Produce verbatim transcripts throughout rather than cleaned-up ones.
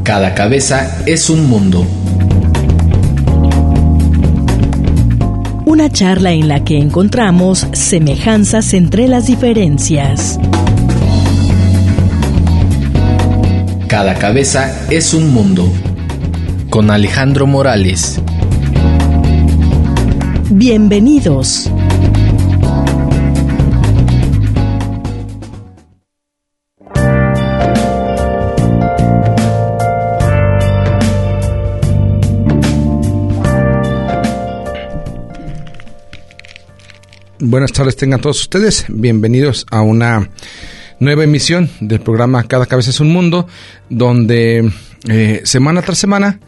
Cada cabeza es un mundo. Una charla en la que encontramos semejanzas entre las diferencias. Cada cabeza es un mundo. Con Alejandro Morales. Bienvenidos. Buenas tardes tengan todos ustedes, bienvenidos a una nueva emisión del programa Cada Cabeza es un Mundo, donde eh, semana tras semana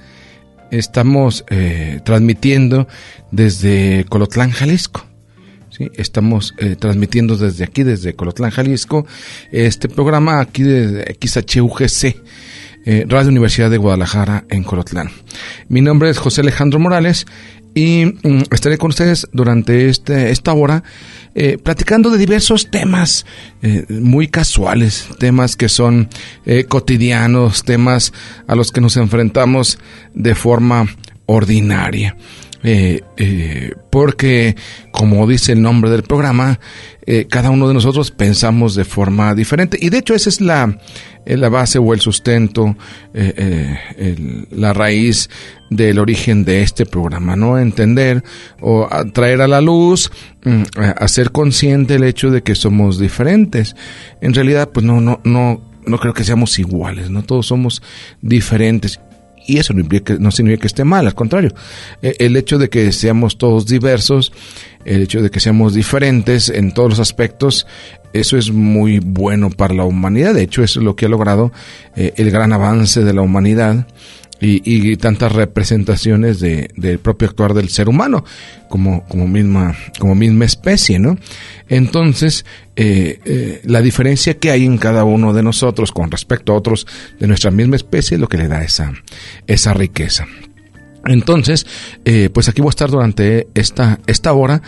estamos eh, transmitiendo desde Colotlán, Jalisco. ¿Sí? Estamos eh, transmitiendo desde aquí, desde Colotlán, Jalisco, este programa aquí de X H U G C, eh, Radio Universidad de Guadalajara en Colotlán. Mi nombre es José Alejandro Morales y mm, estaré con ustedes durante este, esta hora eh, platicando de diversos temas eh, muy casuales, temas que son eh, cotidianos, temas a los que nos enfrentamos de forma ordinaria. Eh, eh, porque, como dice el nombre del programa, eh, cada uno de nosotros pensamos de forma diferente, y de hecho esa es la, eh, la base o el sustento, eh, eh, el, la raíz del origen de este programa, ¿no? Entender o a traer a la luz, mm, a, a ser consciente el hecho de que somos diferentes. En realidad, pues no, no, no, no creo que seamos iguales, ¿no? Todos somos diferentes. Y eso no, implica, no significa que esté mal, al contrario. El hecho de que seamos todos diversos, el hecho de que seamos diferentes en todos los aspectos, eso es muy bueno para la humanidad. De hecho, eso es lo que ha logrado eh, el gran avance de la humanidad y, y tantas representaciones de, del propio actuar del ser humano como, como misma, como misma especie, ¿no? Entonces, eh, eh, la diferencia que hay en cada uno de nosotros con respecto a otros de nuestra misma especie es lo que le da esa, esa riqueza. Entonces, eh, pues aquí voy a estar durante esta, esta hora,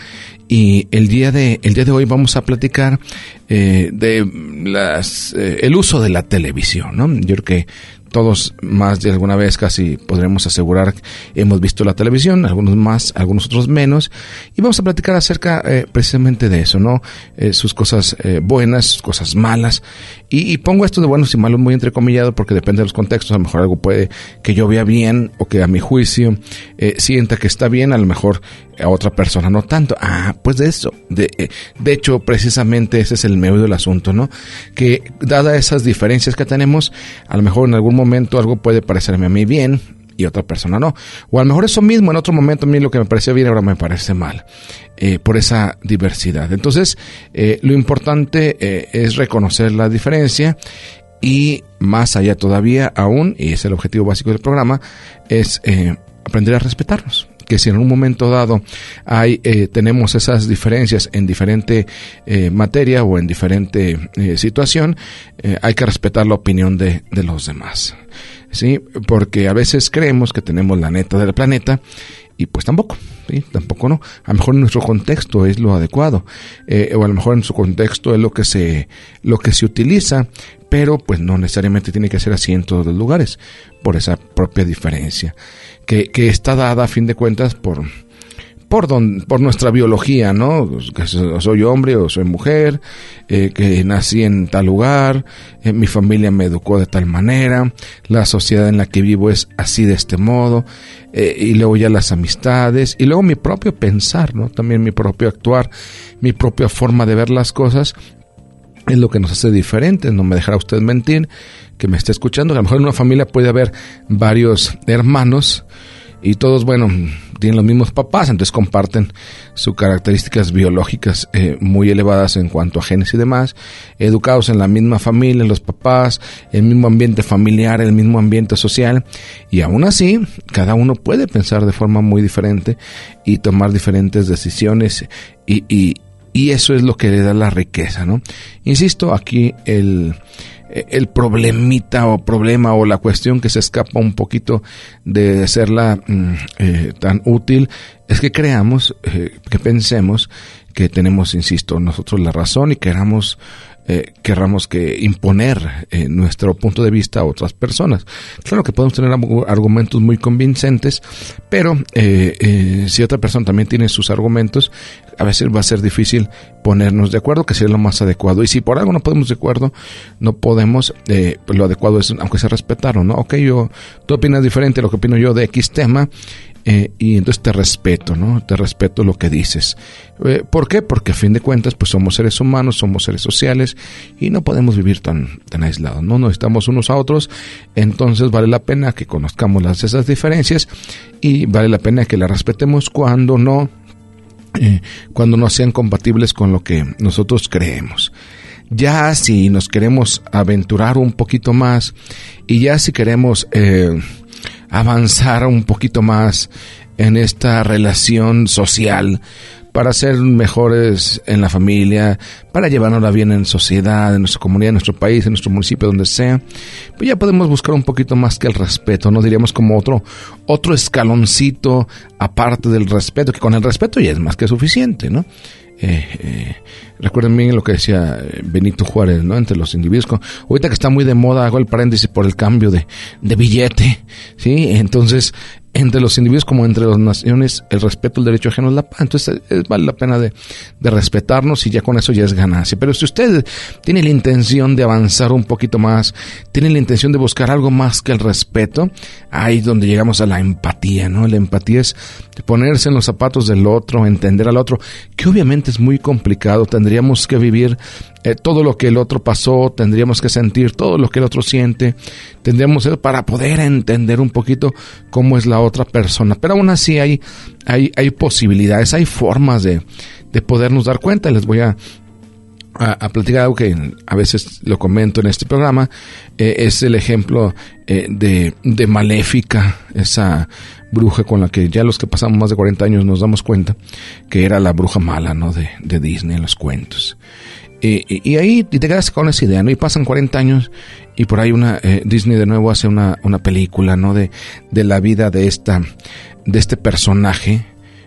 y el día de, el día de hoy vamos a platicar, eh, de las, eh, el uso de la televisión, ¿no? Yo creo que todos más de alguna vez casi podremos asegurar que hemos visto la televisión, algunos más, algunos otros menos, y vamos a platicar acerca eh, precisamente de eso, ¿no? Eh, sus cosas eh, buenas, sus cosas malas, y, y pongo esto de buenos y malos muy entrecomillado porque depende de los contextos. A lo mejor algo puede que yo vea bien o que a mi juicio eh, sienta que está bien, a lo mejor a otra persona no tanto. Ah, pues de eso, de, eh, de hecho precisamente ese es el meollo del asunto, ¿no? Que dadas esas diferencias que tenemos, a lo mejor en algún momento algo puede parecerme a mí bien y otra persona no, o a lo mejor eso mismo en otro momento a mí lo que me parecía bien ahora me parece mal, eh, por esa diversidad. Entonces eh, lo importante eh, es reconocer la diferencia, y más allá todavía aún, y es el objetivo básico del programa, es eh, aprender a respetarnos. Que si en un momento dado hay eh, tenemos esas diferencias en diferente eh, materia o en diferente eh, situación, eh, hay que respetar la opinión de, de los demás, ¿sí? Porque a veces creemos que tenemos la neta del planeta, y pues tampoco, ¿sí? Tampoco no. A lo mejor en nuestro contexto es lo adecuado, eh, o a lo mejor en su contexto es lo que se, lo que se utiliza, pero pues no necesariamente tiene que ser así en todos los lugares, por esa propia diferencia, que, que está dada a fin de cuentas por, por, don, por nuestra biología, ¿no? Que soy hombre o soy mujer, eh, que nací en tal lugar, eh, mi familia me educó de tal manera, la sociedad en la que vivo es así de este modo, eh, y luego ya las amistades, y luego mi propio pensar, ¿no? También mi propio actuar, mi propia forma de ver las cosas, es lo que nos hace diferentes. No me dejará usted mentir, que me esté escuchando, a lo mejor en una familia puede haber varios hermanos y todos, bueno, tienen los mismos papás, entonces comparten sus características biológicas eh, muy elevadas en cuanto a genes y demás, educados en la misma familia, los papás, el mismo ambiente familiar, el mismo ambiente social, y aún así cada uno puede pensar de forma muy diferente y tomar diferentes decisiones, y, y Y eso es lo que le da la riqueza, ¿no? Insisto, aquí el, el problemita o problema o la cuestión que se escapa un poquito de serla eh, tan útil es que creamos, eh, que pensemos que tenemos, insisto, nosotros la razón y queramos eh, querramos que imponer eh, nuestro punto de vista a otras personas. Claro que podemos tener argumentos muy convincentes, pero eh, eh, si otra persona también tiene sus argumentos, a veces va a ser difícil ponernos de acuerdo, que sería lo más adecuado. Y si por algo no podemos de acuerdo, no podemos, eh, pues lo adecuado es, aunque sea respetarlo, ¿no? Ok, yo, tú opinas diferente a lo que opino yo de X tema, Eh, y entonces te respeto, ¿no? Te respeto lo que dices. Eh, ¿Por qué? Porque a fin de cuentas, pues somos seres humanos, somos seres sociales y no podemos vivir tan, tan aislados, ¿no? Nos necesitamos unos a otros, entonces vale la pena que conozcamos las, esas diferencias y vale la pena que las respetemos cuando no, eh, cuando no sean compatibles con lo que nosotros creemos. Ya si nos queremos aventurar un poquito más y ya si queremos eh, avanzar un poquito más en esta relación social para ser mejores en la familia, para llevárnosla bien en sociedad, en nuestra comunidad, en nuestro país, en nuestro municipio, donde sea, pues ya podemos buscar un poquito más que el respeto, ¿no? Diríamos como otro, otro escaloncito aparte del respeto, que con el respeto ya es más que suficiente, ¿no? Eh, eh, recuerden bien lo que decía Benito Juárez, ¿no? Entre los individuos, con, ahorita que está muy de moda, hago el paréntesis por el cambio de, de billete, ¿sí? Entonces, entre los individuos como entre las naciones, el respeto al derecho ajeno es la paz. Entonces, es, vale la pena de, de respetarnos y ya con eso ya es ganancia. Pero si usted tiene la intención de avanzar un poquito más, tiene la intención de buscar algo más que el respeto, ahí es donde llegamos a la empatía, ¿no? La empatía es ponerse en los zapatos del otro, entender al otro, que obviamente es muy complicado. Tendríamos que vivir eh, todo lo que el otro pasó, tendríamos que sentir todo lo que el otro siente, tendríamos que, para poder entender un poquito cómo es la otra persona. Pero aún así hay, hay, hay posibilidades, hay formas de, de podernos dar cuenta. Les voy a A, a platicar algo que a veces lo comento en este programa, eh, es el ejemplo eh, de, de Maléfica, esa bruja con la que ya los que pasamos más de cuarenta años nos damos cuenta que era la bruja mala, ¿no? De, de Disney en los cuentos. Y, y, y ahí te quedas con esa idea, ¿no? Y pasan cuarenta años y por ahí una eh, Disney de nuevo hace una, una película, ¿no? De, de la vida de esta, de este personaje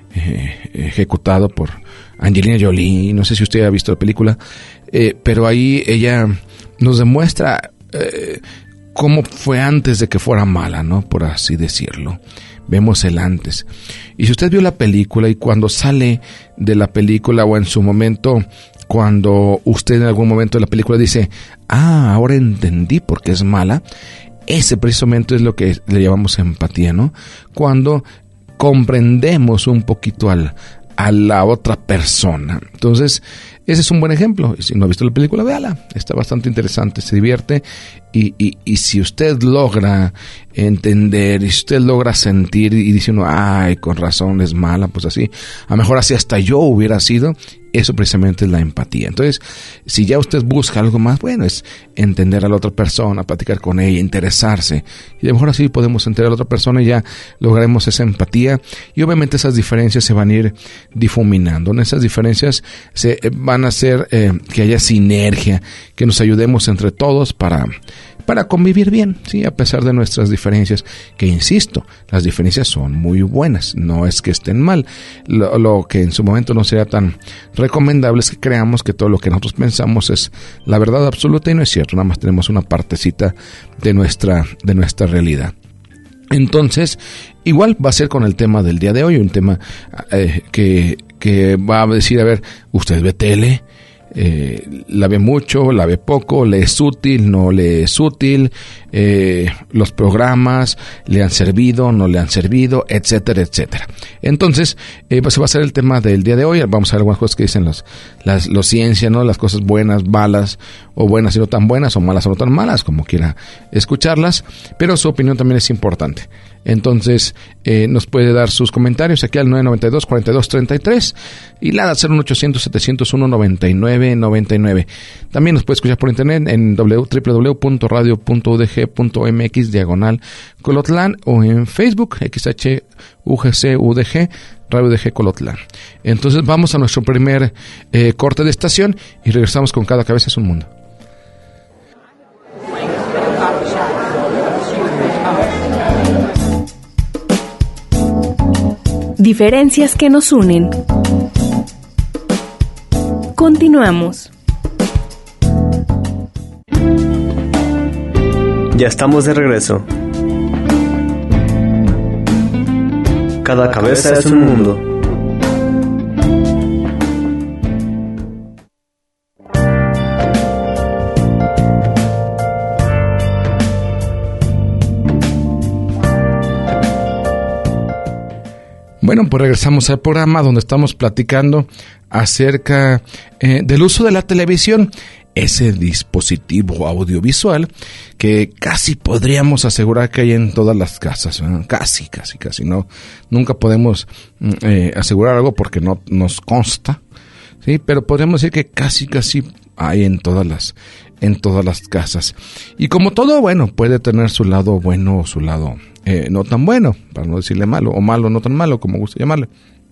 eh, ejecutado por Angelina Jolie. No sé si usted ha visto la película, eh, pero ahí ella nos demuestra eh, cómo fue antes de que fuera mala, ¿no? Por así decirlo. Vemos el antes. Y si usted vio la película y cuando sale de la película o en su momento, cuando usted en algún momento de la película dice, ah, ahora entendí por qué es mala, ese precisamente es lo que le llamamos empatía, ¿no? Cuando comprendemos un poquito al a la otra persona. Entonces, ese es un buen ejemplo. Si no ha visto la película, véala. Está bastante interesante, se divierte. Y, y, y si usted logra entender, y si usted logra sentir y dice uno, ay, con razón es mala, pues así, a lo mejor así hasta yo hubiera sido. Eso precisamente es la empatía. Entonces, si ya usted busca algo más, bueno, es entender a la otra persona, platicar con ella, interesarse. Y a lo mejor así podemos entender a la otra persona y ya lograremos esa empatía. Y obviamente esas diferencias se van a ir difuminando. En esas diferencias se van a hacer eh, que haya sinergia, que nos ayudemos entre todos para... para convivir bien, sí, a pesar de nuestras diferencias, que insisto, las diferencias son muy buenas, no es que estén mal. Lo, lo que en su momento no sea tan recomendable es que creamos que todo lo que nosotros pensamos es la verdad absoluta y no es cierto, nada más tenemos una partecita de nuestra, de nuestra realidad. Entonces, igual va a ser con el tema del día de hoy, un tema eh, que, que va a decir, a ver, ¿usted ve tele? Eh, la ve mucho, la ve poco, le es útil, no le es útil, eh, los programas le han servido, no le han servido, etcétera, etcétera. Entonces, eh, pues va a ser el tema del día de hoy. Vamos a ver algunas cosas que dicen los, las, los ciencia, ¿no? Las cosas buenas, malas, o buenas y no tan buenas, o malas o no tan malas, como quiera escucharlas, pero su opinión también es importante. Entonces, eh, nos puede dar sus comentarios aquí al nueve nueve dos, cuatro dos tres tres y la cero ochocientos, setecientos uno, noventa y nueve noventa y nueve. También nos puede escuchar por internet en doble u doble u doble u punto radio punto u d g punto m x diagonal Colotlán o en Facebook X H U G C U D G Radio U D G Colotlán. Entonces vamos a nuestro primer eh, corte de estación y regresamos con Cada Cabeza es un Mundo. Diferencias que nos unen. Continuamos. Ya estamos de regreso. Cada cabeza es un mundo. Bueno, pues regresamos al programa donde estamos platicando acerca eh, del uso de la televisión, ese dispositivo audiovisual que casi podríamos asegurar que hay en todas las casas, ¿no? casi, casi, casi, no, nunca podemos eh, asegurar algo porque no nos consta, sí, pero podríamos decir que casi, casi hay en todas las, en todas las casas. Y como todo, bueno, puede tener su lado bueno o su lado eh, no tan bueno, para no decirle malo, o malo no tan malo, como gusta llamarle.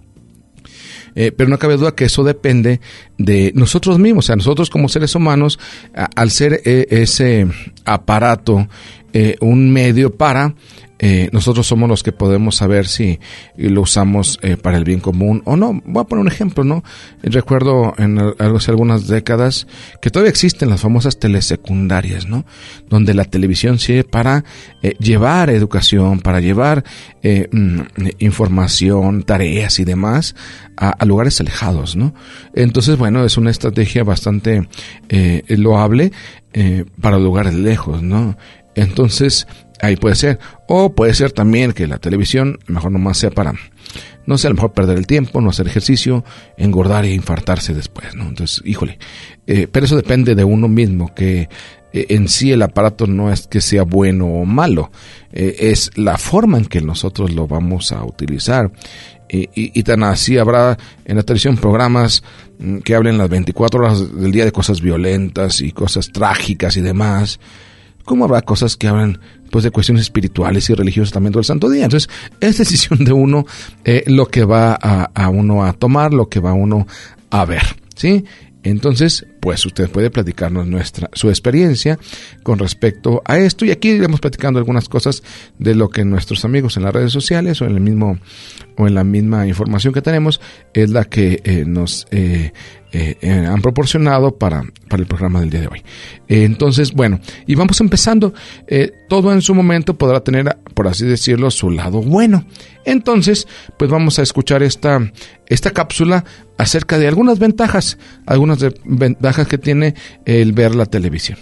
Eh, pero no cabe duda que eso depende de nosotros mismos, o sea, nosotros como seres humanos, a, al ser eh, ese aparato eh, un medio para, eh, nosotros somos los que podemos saber si lo usamos eh, para el bien común o no. Voy a poner un ejemplo, ¿no? Recuerdo en hace algunas décadas que todavía existen las famosas telesecundarias, ¿no? Donde la televisión sirve para eh, llevar educación, para llevar eh, mm, información, tareas y demás a, a lugares alejados, ¿no? Entonces, bueno, es una estrategia bastante eh, loable eh, para lugares lejos, ¿no? Entonces, ahí puede ser. O puede ser también que la televisión mejor nomás sea para, no sé, a lo mejor perder el tiempo, no hacer ejercicio, engordar e infartarse después, ¿no? Entonces, híjole. Eh, pero eso depende de uno mismo, que eh, en sí el aparato no es que sea bueno o malo, eh, es la forma en que nosotros lo vamos a utilizar. Y, y, y tan así habrá en la televisión programas mm, que hablen las veinticuatro horas del día de cosas violentas y cosas trágicas y demás, como habrá cosas que hablan pues de cuestiones espirituales y religiosas también todo el santo día. Entonces es decisión de uno eh, lo que va a, a uno a tomar, lo que va uno a ver, ¿sí? Entonces, pues usted puede platicarnos nuestra su experiencia con respecto a esto, y aquí iremos platicando algunas cosas de lo que nuestros amigos en las redes sociales o en el mismo o en la misma información que tenemos es la que eh, nos eh, eh, eh, han proporcionado para para el programa del día de hoy. Eh, entonces, bueno, y vamos empezando. Eh, todo en su momento podrá tener, por así decirlo, su lado bueno. Entonces, pues vamos a escuchar esta esta cápsula acerca de algunas ventajas, algunas de, ventajas que tiene el ver la televisión.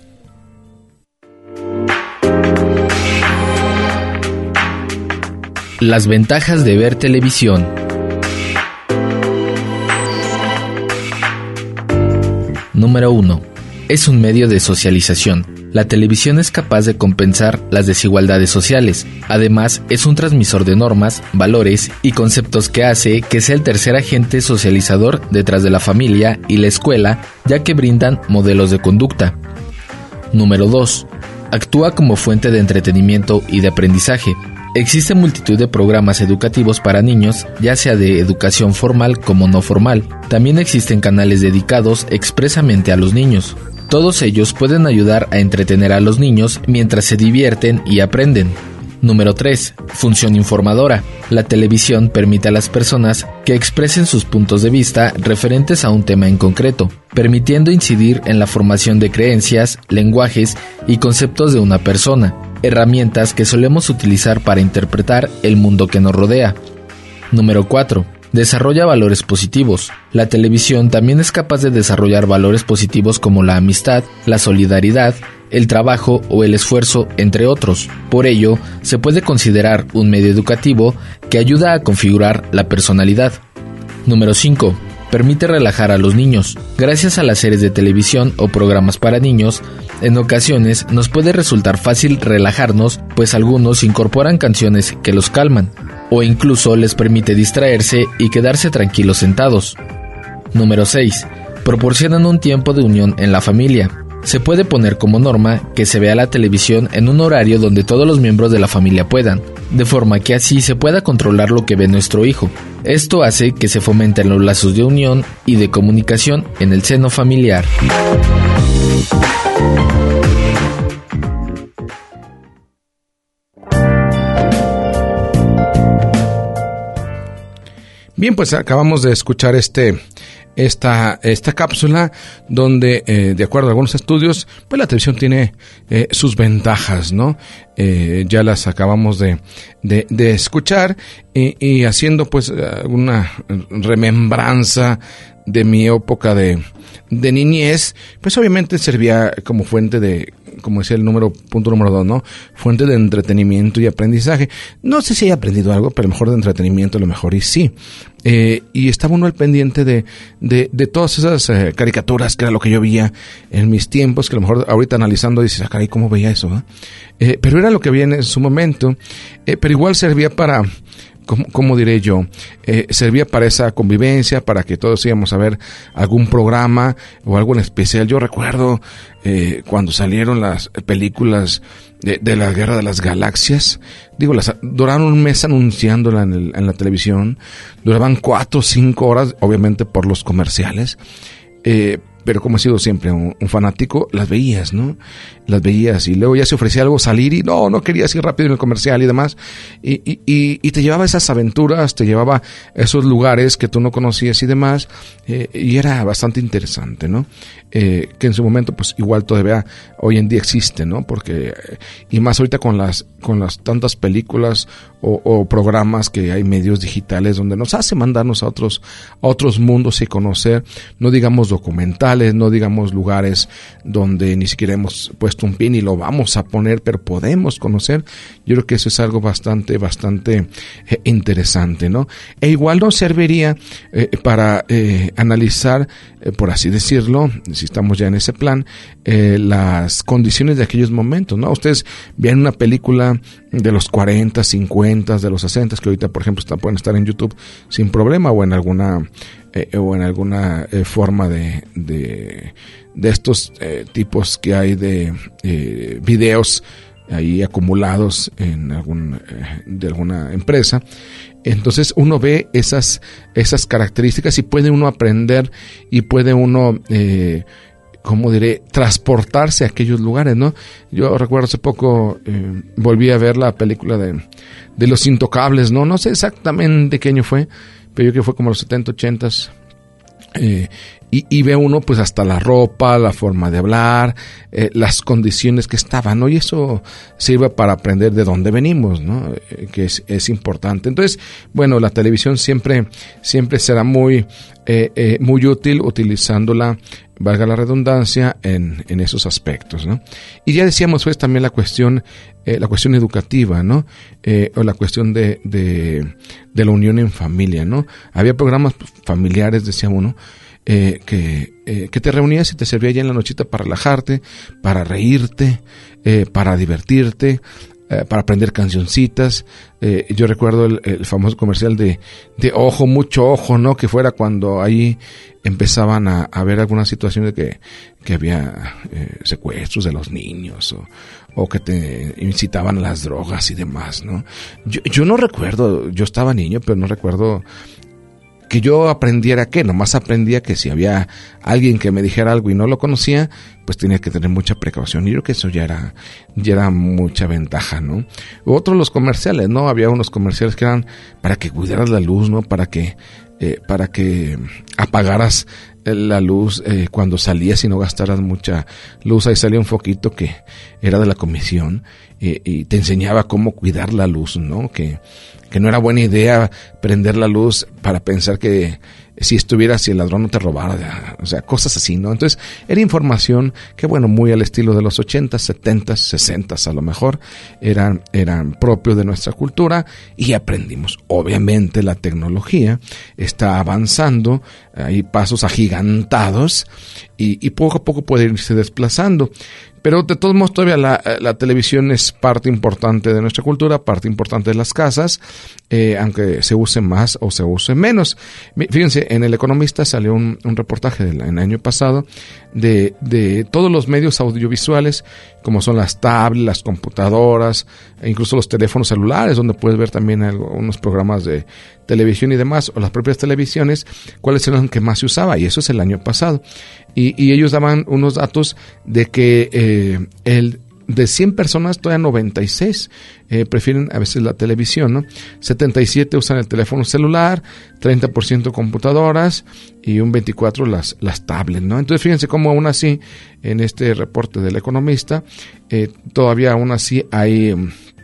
Las ventajas de ver televisión. Número uno. Es un medio de socialización. La televisión es capaz de compensar las desigualdades sociales. Además, es un transmisor de normas, valores y conceptos que hace que sea el tercer agente socializador detrás de la familia y la escuela, ya que brindan modelos de conducta. Número dos. Actúa como fuente de entretenimiento y de aprendizaje. Existe multitud de programas educativos para niños, ya sea de educación formal como no formal. También existen canales dedicados expresamente a los niños. Todos ellos pueden ayudar a entretener a los niños mientras se divierten y aprenden. Número tres. Función informadora. La televisión permite a las personas que expresen sus puntos de vista referentes a un tema en concreto, permitiendo incidir en la formación de creencias, lenguajes y conceptos de una persona, herramientas que solemos utilizar para interpretar el mundo que nos rodea. Número cuatro. Desarrolla valores positivos. La televisión también es capaz de desarrollar valores positivos como la amistad, la solidaridad, el trabajo o el esfuerzo, entre otros. Por ello, se puede considerar un medio educativo que ayuda a configurar la personalidad. Número cinco. Permite relajar a los niños. Gracias a las series de televisión o programas para niños, en ocasiones nos puede resultar fácil relajarnos, pues algunos incorporan canciones que los calman, o incluso les permite distraerse y quedarse tranquilos sentados. Número seis. Proporcionan un tiempo de unión en la familia. Se puede poner como norma que se vea la televisión en un horario donde todos los miembros de la familia puedan, de forma que así se pueda controlar lo que ve nuestro hijo. Esto hace que se fomenten los lazos de unión y de comunicación en el seno familiar. Bien, pues acabamos de escuchar este esta, esta cápsula donde, eh, de acuerdo a algunos estudios, pues la televisión tiene eh, sus ventajas, ¿no? Eh, ya las acabamos de, de, de escuchar y, y haciendo pues una remembranza de mi época de, de niñez, pues obviamente servía como fuente de, como decía el número, punto número dos, ¿no? Fuente de entretenimiento y aprendizaje. No sé si he aprendido algo, pero a lo mejor de entretenimiento, a lo mejor y sí. Eh, y estaba uno al pendiente de, de, de todas esas eh, caricaturas, que era lo que yo veía en mis tiempos, que a lo mejor ahorita analizando dices, ah, caray, ¿cómo veía eso? ¿Eh? Eh, pero era lo que había en su momento, eh, pero igual servía para... ¿Cómo, cómo diré yo? Eh, servía para esa convivencia, para que todos íbamos a ver algún programa o algo en especial. Yo recuerdo eh, cuando salieron las películas de, de la Guerra de las Galaxias. Digo, las duraron un mes anunciándola en, el, en la televisión. Duraban cuatro o cinco horas, obviamente por los comerciales. Eh, pero como he sido siempre un, un fanático, las veías, ¿no? Las veías y luego ya se ofrecía algo salir y no, no querías ir rápido en el comercial y demás. Y, y, y, y te llevaba esas aventuras, te llevaba a esos lugares que tú no conocías y demás. Eh, y era bastante interesante, ¿no? Eh, que en su momento, pues igual todavía hoy en día existe, ¿no? Porque, y más ahorita con las, con las tantas películas o, o programas que hay medios digitales donde nos hace mandarnos a otros, a otros mundos y conocer, no digamos documentales, no digamos lugares donde ni siquiera hemos puesto un pin y lo vamos a poner, pero podemos conocer. Yo creo que eso es algo bastante, bastante eh, interesante, ¿no? E igual nos serviría eh, para eh, analizar, eh, por así decirlo, si estamos ya en ese plan, eh, las condiciones de aquellos momentos, ¿no? Ustedes ven una película de los cuarenta, cincuenta, de los sesenta, que ahorita, por ejemplo, están, pueden estar en YouTube sin problema o en alguna eh, o en alguna eh, forma de, de, de estos eh, tipos que hay de eh, videos ahí acumulados en algún eh, de alguna empresa. Entonces uno ve esas esas características y puede uno aprender y puede uno eh, ¿cómo diré? Transportarse a aquellos lugares, ¿no? Yo recuerdo hace poco, eh, volví a ver la película de, de Los Intocables, ¿no? No sé exactamente qué año fue, pero yo creo que fue como los setenta, ochentas. Eh, y, y ve uno pues hasta la ropa, la forma de hablar, eh, las condiciones que estaban, ¿no? Y eso sirve para aprender de dónde venimos, ¿no? Eh, que es, es importante. Entonces, bueno, la televisión siempre, siempre será muy, eh, eh, muy útil utilizándola, valga la redundancia, en, en esos aspectos, ¿no? Y ya decíamos pues también la cuestión, eh, la cuestión educativa, ¿no? Eh, o la cuestión de, de, de la unión en familia, ¿no? Había programas familiares, decía uno, eh, que, eh, que te reunías y te servía ya en la nochita para relajarte, para reírte, eh, para divertirte, eh, para aprender cancioncitas. Eh, yo recuerdo el, el famoso comercial de, de ojo, mucho ojo, ¿no? Que fuera cuando ahí empezaban a, a ver algunas situaciones de que, que había eh, secuestros de los niños o, o que te incitaban a las drogas y demás, ¿no? Yo, yo no recuerdo, yo estaba niño, pero no recuerdo que yo aprendiera qué, nomás aprendía que si había alguien que me dijera algo y no lo conocía, pues tenía que tener mucha precaución. Y yo creo que eso ya era, ya era mucha ventaja, ¿no? Otros los comerciales, ¿no? Había unos comerciales que eran para que cuidaras la luz, ¿no? Para que, eh, para que apagaras la luz eh, cuando salías y no gastaras mucha luz. Ahí salía un foquito que era de la comisión eh, y te enseñaba cómo cuidar la luz, ¿no? Que que no era buena idea prender la luz para pensar que si estuviera, si el ladrón no te robara, o sea, cosas así, ¿no? Entonces, era información que, bueno, muy al estilo de los ochentas, setentas, sesentas a lo mejor, eran, eran propios de nuestra cultura y aprendimos. Obviamente la tecnología está avanzando, hay pasos agigantados y, y poco a poco puede irse desplazando. Pero de todos modos todavía la, la televisión es parte importante de nuestra cultura, parte importante de las casas, eh, aunque se use más o se use menos. Fíjense, en El Economista salió un, un reportaje del el año pasado de, de todos los medios audiovisuales, como son las tablets, las computadoras, e incluso los teléfonos celulares, donde puedes ver también algunos programas de televisión y demás, o las propias televisiones, cuáles eran los que más se usaba, y eso es el año pasado. Y, y ellos daban unos datos de que eh, el de cien personas, todavía noventa y seis eh, prefieren a veces la televisión, ¿no? setenta y siete usan el teléfono celular, treinta por ciento computadoras y un veinticuatro por ciento las, las tablets, ¿no? Entonces fíjense cómo aún así, en este reporte del Economista, eh, todavía aún así hay...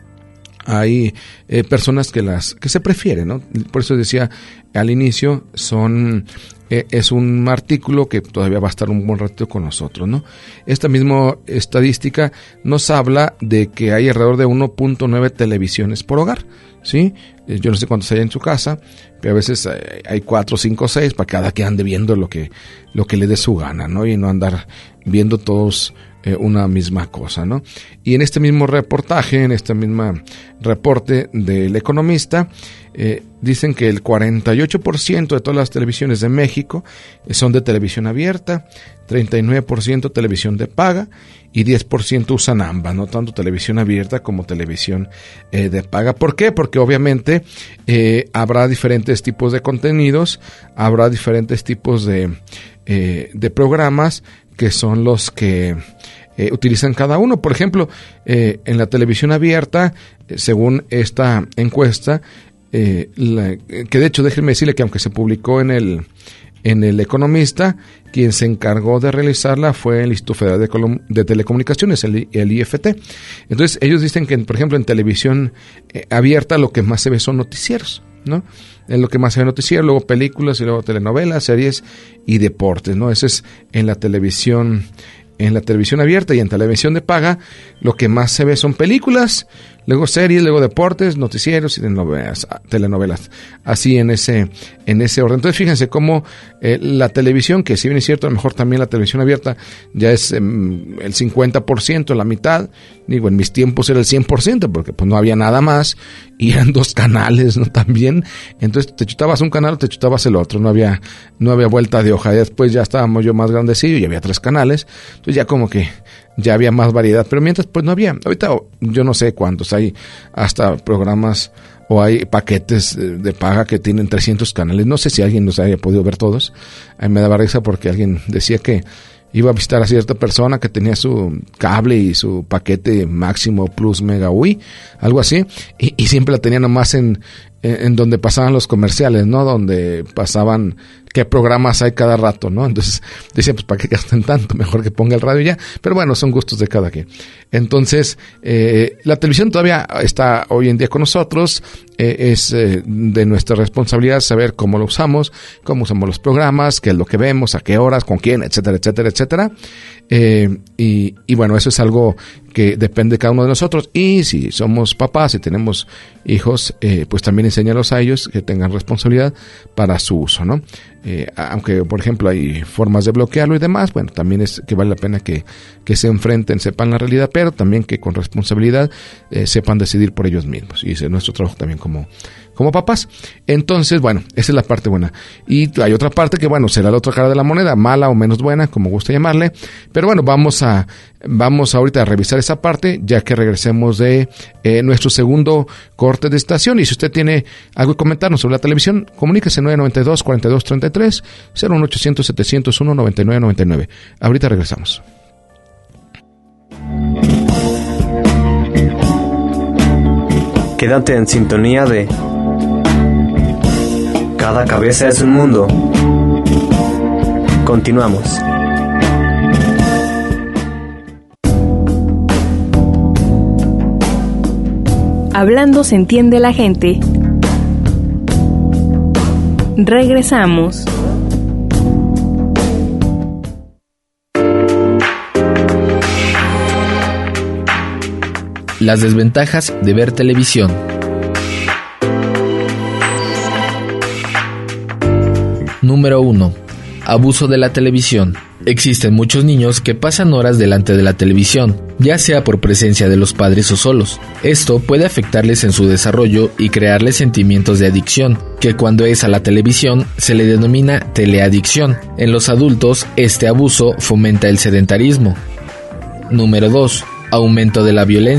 Hay eh, personas que las que se prefieren, ¿no? Por eso decía al inicio, son eh, es un artículo que todavía va a estar un buen rato con nosotros, ¿no? Esta misma estadística nos habla de que hay alrededor de uno punto nueve televisiones por hogar, ¿sí? Eh, yo no sé cuántos hay en su casa, pero a veces eh, hay cuatro, cinco, seis para cada que ande viendo lo que lo que le dé su gana, ¿no? Y no andar viendo todos Eh, una misma cosa, ¿no? Y en este mismo reportaje, en este mismo reporte del Economista, eh, dicen que el cuarenta y ocho por ciento de todas las televisiones de México son de televisión abierta, treinta y nueve por ciento televisión de paga y diez por ciento usan ambas, no tanto televisión abierta como televisión eh, de paga. ¿Por qué? Porque obviamente eh, habrá diferentes tipos de contenidos, habrá diferentes tipos de, eh, de programas que son los que eh, utilizan cada uno. Por ejemplo, eh, en la televisión abierta, eh, según esta encuesta, eh, la, que de hecho déjenme decirle que aunque se publicó en el en el Economista, quien se encargó de realizarla fue el Instituto Federal de, Colum- de Telecomunicaciones, el, el I F T. Entonces ellos dicen que, por ejemplo, en televisión eh, abierta lo que más se ve son noticieros, ¿no? Es lo que más se ve noticiero, luego películas y luego telenovelas, series y deportes, ¿no? Eso es en la televisión, en la televisión abierta. Y en televisión de paga lo que más se ve son películas, luego series, luego deportes, noticieros y telenovelas, telenovelas. Así en ese en ese orden. Entonces fíjense cómo eh, la televisión, que si bien es cierto, a lo mejor también la televisión abierta ya es eh, el cincuenta por ciento, la mitad. Digo, en mis tiempos era el cien por ciento, porque pues no había nada más y eran dos canales, ¿no? También. Entonces te chutabas un canal o te chutabas el otro, no había no había vuelta de hoja. Y después ya estábamos yo más grandecillo y había tres canales. Entonces ya como que ya había más variedad, pero mientras pues no había. Ahorita yo no sé cuántos, hay hasta programas o hay paquetes de paga que tienen trescientos canales. No sé si alguien los haya podido ver todos. A mí me daba risa porque alguien decía que iba a visitar a cierta persona que tenía su cable y su paquete máximo plus mega U I, algo así, y, y siempre la tenía nomás en, en, en donde pasaban los comerciales, ¿no? Donde pasaban qué programas hay cada rato, ¿no? Entonces decía, pues para qué gasten tanto, mejor que ponga el radio ya. Pero bueno, son gustos de cada quien. Entonces, eh, la televisión todavía está hoy en día con nosotros. Eh, es eh, de nuestra responsabilidad saber cómo lo usamos, cómo usamos los programas, qué es lo que vemos, a qué horas, con quién, etcétera, etcétera, etcétera. Eh, y, y bueno, eso es algo que depende de cada uno de nosotros. Y si somos papás y tenemos hijos, eh, pues también enséñalos a ellos que tengan responsabilidad para su uso, ¿no? Eh, aunque, por ejemplo, hay formas de bloquearlo y demás, bueno, también es que vale la pena que, que se enfrenten, sepan la realidad, pero también que con responsabilidad eh, sepan decidir por ellos mismos. Y ese es nuestro trabajo también como, como papás. Entonces, bueno, esa es la parte buena. Y hay otra parte que, bueno, será la otra cara de la moneda, mala o menos buena, como gusta llamarle. Pero bueno, vamos a, vamos ahorita a revisar esa parte, ya que regresemos de eh, nuestro segundo corte de estación. Y si usted tiene algo que comentarnos sobre la televisión, comuníquese nueve noventa y dos, cuarenta y dos treinta y tres, cero uno ochocientos, setecientos uno, noventa y nueve noventa y nueve. Ahorita regresamos. Quédate en sintonía de Cada cabeza es un mundo. Continuamos. Hablando se entiende la gente. Regresamos. Las desventajas de ver televisión. Número uno. Abuso de la televisión. Existen muchos niños que pasan horas delante de la televisión, ya sea por presencia de los padres o solos. Esto puede afectarles en su desarrollo y crearles sentimientos de adicción, que cuando es a la televisión se le denomina teleadicción. En los adultos, este abuso fomenta el sedentarismo. Número dos. Aumento de la violencia.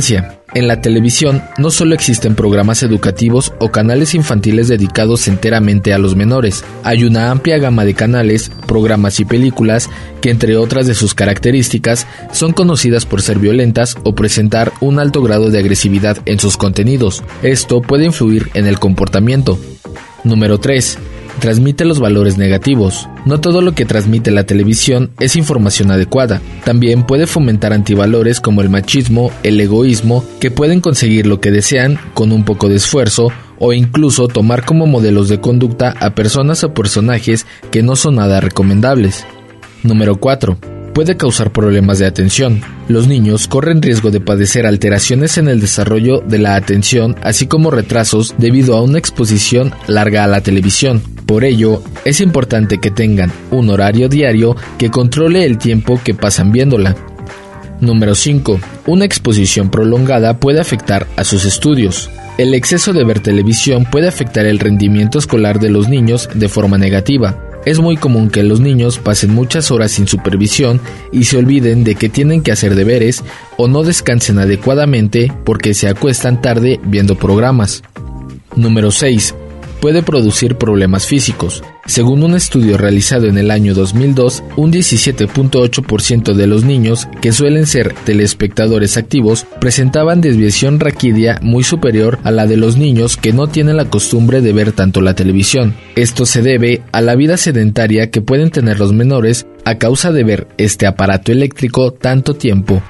En la televisión no solo existen programas educativos o canales infantiles dedicados enteramente a los menores, hay una amplia gama de canales, programas y películas que, entre otras de sus características, son conocidas por ser violentas o presentar un alto grado de agresividad en sus contenidos. Esto puede influir en el comportamiento. Número tres. Transmite los valores negativos. No todo lo que transmite la televisión es información adecuada. También puede fomentar antivalores como el machismo, el egoísmo, que pueden conseguir lo que desean con un poco de esfuerzo, o incluso tomar como modelos de conducta a personas o personajes que no son nada recomendables. Número cuatro. Puede causar problemas de atención. Los niños corren riesgo de padecer alteraciones en el desarrollo de la atención, así como retrasos debido a una exposición larga a la televisión. Por ello, es importante que tengan un horario diario que controle el tiempo que pasan viéndola. Número cinco. Una exposición prolongada puede afectar a sus estudios. El exceso de ver televisión puede afectar el rendimiento escolar de los niños de forma negativa. Es muy común que los niños pasen muchas horas sin supervisión y se olviden de que tienen que hacer deberes o no descansen adecuadamente porque se acuestan tarde viendo programas. Número seis. Puede producir problemas físicos. Según un estudio realizado en el año dos mil dos, un diecisiete punto ocho por ciento de los niños que suelen ser telespectadores activos presentaban desviación raquídea muy superior a la de los niños que no tienen la costumbre de ver tanto la televisión. Esto se debe a la vida sedentaria que pueden tener los menores a causa de ver este aparato eléctrico tanto tiempo.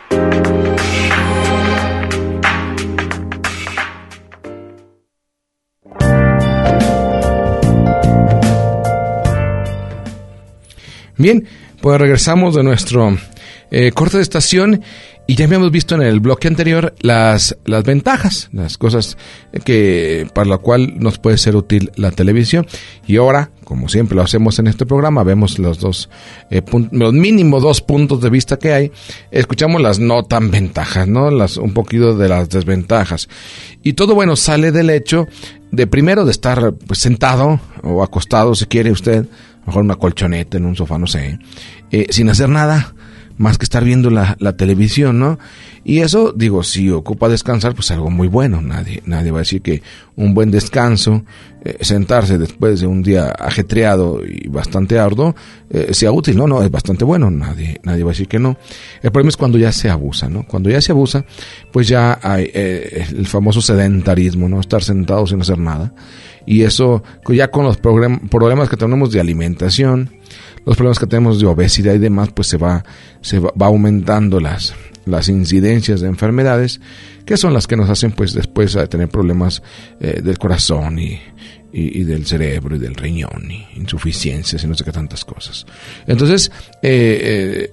Bien, pues regresamos de nuestro eh, corte de estación y ya habíamos visto en el bloque anterior las, las ventajas, las cosas que para la cual nos puede ser útil la televisión. Y ahora, como siempre lo hacemos en este programa, vemos los dos, eh, pun- los mínimos dos puntos de vista que hay, escuchamos las no tan ventajas, ¿no? Las, un poquito de las desventajas. Y todo, bueno, sale del hecho de primero de estar pues, sentado o acostado, si quiere usted, mejor una colchoneta en un sofá, no sé, eh, sin hacer nada más que estar viendo la, la televisión, ¿no? Y eso, digo, si ocupa descansar, pues algo muy bueno. Nadie, nadie va a decir que un buen descanso, eh, sentarse después de un día ajetreado y bastante arduo, eh, sea útil. No, no, es bastante bueno. Nadie, nadie va a decir que no. El problema es cuando ya se abusa, ¿no? Cuando ya se abusa, pues ya hay eh, el famoso sedentarismo, ¿no? Estar sentado sin hacer nada. Y eso, ya con los problemas que tenemos de alimentación, los problemas que tenemos de obesidad y demás, pues se va, se va, va aumentando las, las incidencias de enfermedades, que son las que nos hacen, pues, después a tener problemas eh, del corazón y, y, y del cerebro y del riñón y insuficiencias y no sé qué tantas cosas. Entonces, eh, eh,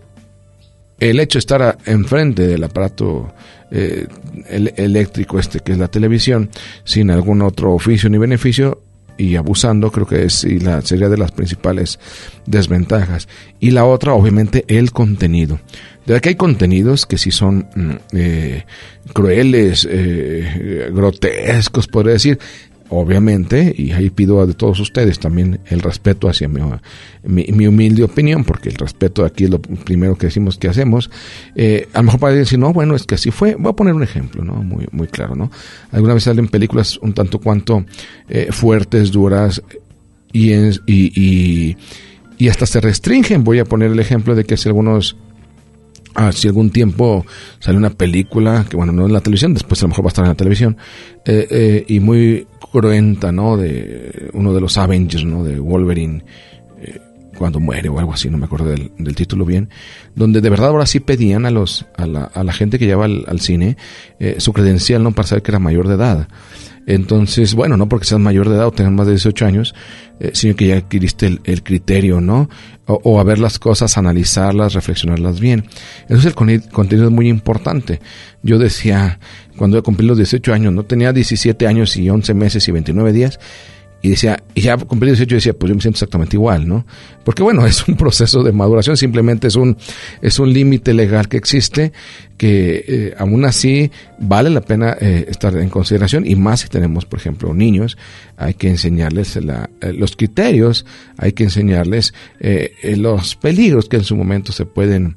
el hecho de estar a, enfrente del aparato eh, el, eléctrico este que es la televisión sin algún otro oficio ni beneficio y abusando, creo que es y la sería de las principales desventajas. Y la otra, obviamente, el contenido. De que hay contenidos que sí son eh, crueles, eh, grotescos, podría decir. Obviamente, y ahí pido a de todos ustedes también el respeto hacia mi, mi, mi humilde opinión, porque el respeto aquí es lo primero que decimos que hacemos. Eh, a lo mejor para decir, no, bueno, es que así fue. Voy a poner un ejemplo, ¿no? Muy, muy claro, ¿no? Alguna vez salen películas un tanto cuanto eh, fuertes, duras, y, y, y, y hasta se restringen. Voy a poner el ejemplo de que hace algunos... Hace algún tiempo salió una película, que bueno, no en la televisión, después a lo mejor va a estar en la televisión, eh, eh, y muy cruenta, ¿no? De uno de los Avengers, ¿no? De Wolverine, eh, cuando muere o algo así, no me acuerdo del, del título bien, donde de verdad ahora sí pedían a los a la, a la gente que lleva al, al cine eh, su credencial, ¿no? Para saber que era mayor de edad. Entonces, bueno, no porque seas mayor de edad o tengas más de dieciocho años, eh, sino que ya adquiriste el, el criterio, ¿no? O, o a ver las cosas, analizarlas, reflexionarlas bien. Entonces el con- contenido es muy importante. Yo decía, cuando yo cumplí los dieciocho años, no tenía diecisiete años y once meses y veintinueve días, y decía, y ya cumplí dieciocho y decía, pues yo me siento exactamente igual, ¿no? Porque bueno, es un proceso de maduración, simplemente es un, es un límite legal que existe, que eh, aún así vale la pena eh, estar en consideración, y más si tenemos, por ejemplo, niños, hay que enseñarles la, eh, los criterios, hay que enseñarles eh, eh, los peligros que en su momento se pueden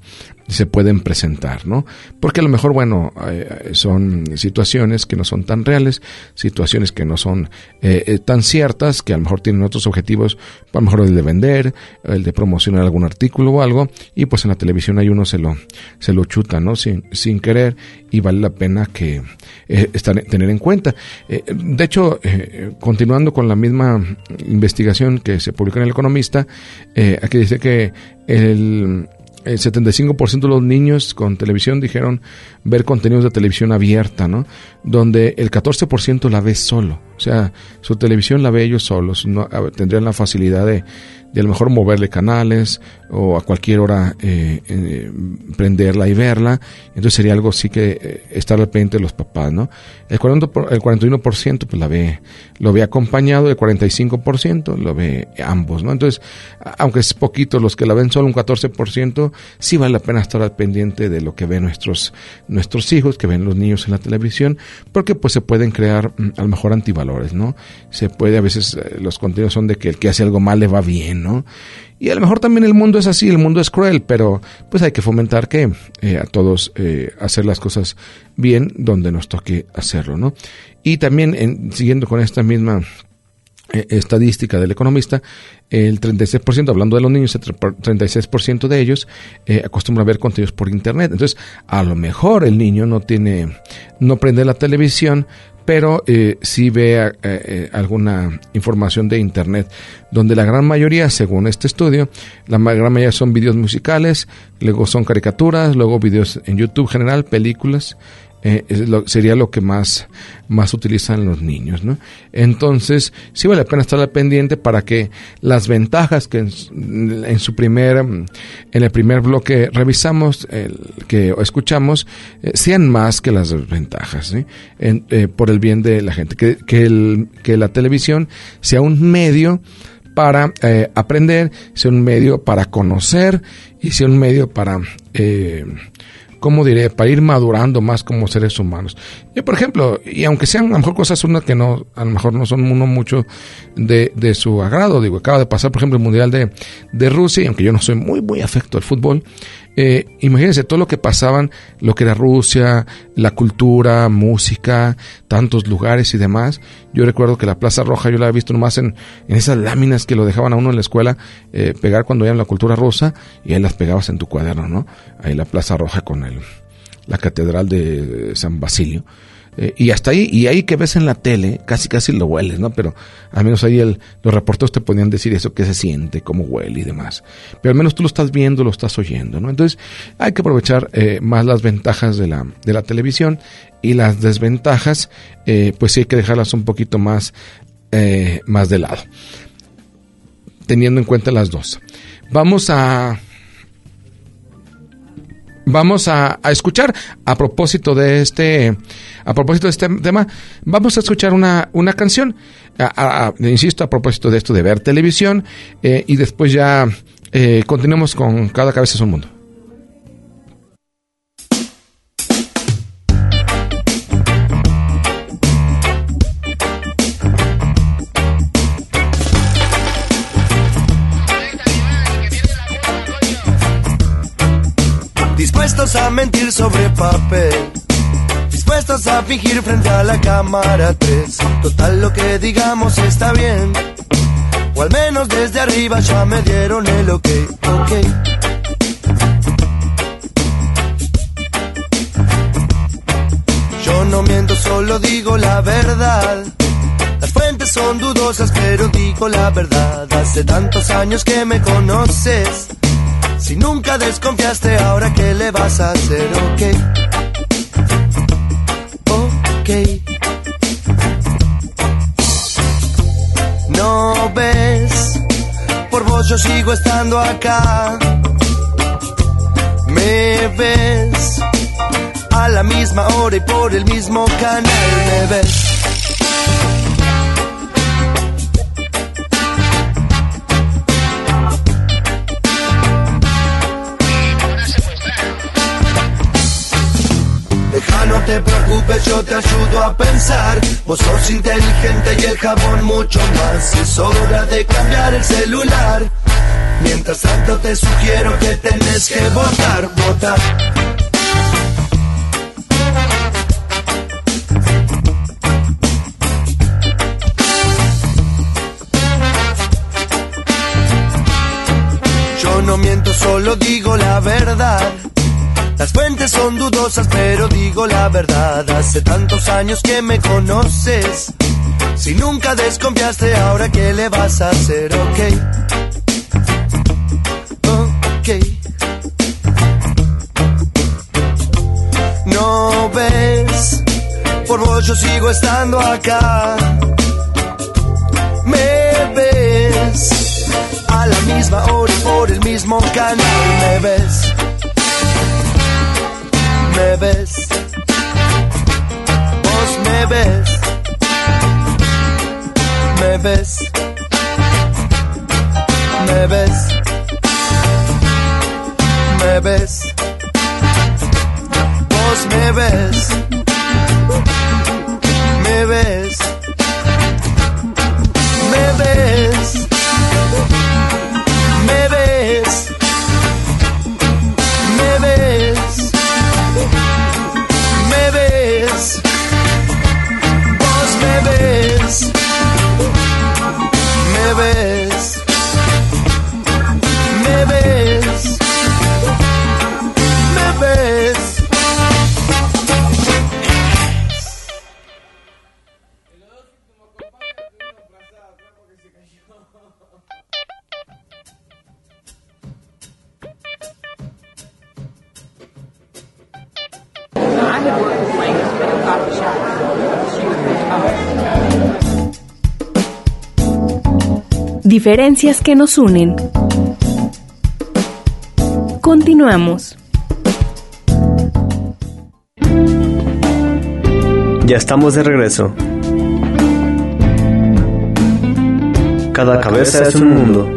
se pueden presentar, ¿no? Porque a lo mejor, bueno, eh, son situaciones que no son tan reales, situaciones que no son eh, eh, tan ciertas, que a lo mejor tienen otros objetivos, a lo mejor el de vender, el de promocionar algún artículo o algo, y pues en la televisión ahí uno se lo, se lo chuta, ¿no? Sin, sin querer, y vale la pena que eh, estar, tener en cuenta. Eh, de hecho, eh, continuando con la misma investigación que se publicó en El Economista, eh, aquí dice que el El setenta y cinco por ciento de los niños con televisión dijeron ver contenidos de televisión abierta, ¿no? Donde el catorce por ciento la ve solo. O sea, su televisión la ve ellos solos. No, tendrían la facilidad de, de a lo mejor moverle canales o a cualquier hora eh, eh, prenderla y verla. Entonces sería algo así que eh, estar al pendiente de los papás, ¿no? El, cuarenta por, el cuarenta y uno por ciento pues la ve, lo ve acompañado, el cuarenta y cinco por ciento lo ve ambos, ¿no? Entonces, aunque es poquito los que la ven solo, un catorce por ciento, sí vale la pena estar al pendiente de lo que ven nuestros, nuestros hijos, que ven los niños en la televisión, porque pues se pueden crear a lo mejor antivalores, ¿no? Se puede, a veces eh, los contenidos son de que el que hace algo mal le va bien, ¿no? Y a lo mejor también el mundo es así, el mundo es cruel, pero pues hay que fomentar que eh, a todos eh, hacer las cosas bien donde nos toque hacerlo, ¿no? Y también, en, siguiendo con esta misma eh, estadística del Economista, el treinta y seis por ciento, hablando de los niños, el treinta y seis por ciento de ellos eh, acostumbran a ver contenidos por internet. Entonces, a lo mejor el niño no tiene, no prende la televisión, pero eh, sí ve eh, eh, alguna información de internet, donde la gran mayoría, según este estudio, la gran mayoría son videos musicales, luego son caricaturas, luego videos en YouTube general, películas. Eh, es lo, sería lo que más, más utilizan los niños, ¿no? Entonces, sí vale la pena estar al pendiente para que las ventajas que en, en su primer, en el primer bloque revisamos, el, que escuchamos, eh, sean más que las ventajas, ¿sí? En, eh, por el bien de la gente, que, que, el, que la televisión sea un medio para eh, aprender, sea un medio para conocer y sea un medio para eh, ¿cómo diré? Para ir madurando más como seres humanos. Yo, por ejemplo, y aunque sean a lo mejor cosas unas que no, a lo mejor no son uno mucho de, de su agrado, digo, acaba de pasar, por ejemplo, el Mundial de, de Rusia, y aunque yo no soy muy, muy afecto al fútbol, eh, imagínense todo lo que pasaban, lo que era Rusia, la cultura, música, tantos lugares y demás. Yo recuerdo que la Plaza Roja yo la he visto nomás en, en esas láminas que lo dejaban a uno en la escuela eh, pegar cuando veían la cultura rusa, y ahí las pegabas en tu cuaderno, ¿no? Ahí la Plaza Roja con el, la Catedral de San Basilio. Eh, y hasta ahí, y ahí que ves en la tele, casi casi lo hueles, ¿no? Pero al menos ahí el, los reporteros te podían decir eso, qué se siente, cómo huele y demás. Pero al menos tú lo estás viendo, lo estás oyendo, ¿no? Entonces hay que aprovechar eh, más las ventajas de la, de la televisión, y las desventajas, eh, pues sí hay que dejarlas un poquito más, eh, más de lado, teniendo en cuenta las dos. Vamos a... Vamos a, a escuchar, a propósito de este, a propósito de este tema, vamos a escuchar una, una canción, a, a, a, insisto, a propósito de esto de ver televisión, eh, y después ya eh, continuamos con Cada Cabeza es un Mundo. Dispuestos a mentir sobre papel, dispuestos a fingir frente a la cámara tres. Total, lo que digamos está bien, o al menos desde arriba ya me dieron el ok, ok. Yo no miento, solo digo la verdad. Las fuentes son dudosas, pero digo la verdad. Hace tantos años que me conoces, si nunca desconfiaste, ahora ¿qué le vas a hacer? Ok, ok. No ves, por vos yo sigo estando acá. Me ves a la misma hora y por el mismo canal. Me ves. No te preocupes, yo te ayudo a pensar. Vos sos inteligente y el jabón mucho más. Es hora de cambiar el celular. Mientras tanto te sugiero que tenés que votar, votar. Yo no miento, solo digo la verdad. Las fuentes son dudosas, pero digo la verdad. Hace tantos años que me conoces. Si nunca desconfiaste, ahora ¿qué le vas a hacer? Ok, ok. No ves, por vos yo sigo estando acá. Me ves a la misma hora y por el mismo canal. Me ves, me ves, vos me ves, me ves, me ves, me ves, vos me ves, me ves, me ves, me ves, me ves, me ves, vos me ves, me ves, me ves, me ves. Diferencias que nos unen. Continuamos. Ya estamos de regreso. Cada cabeza es un mundo.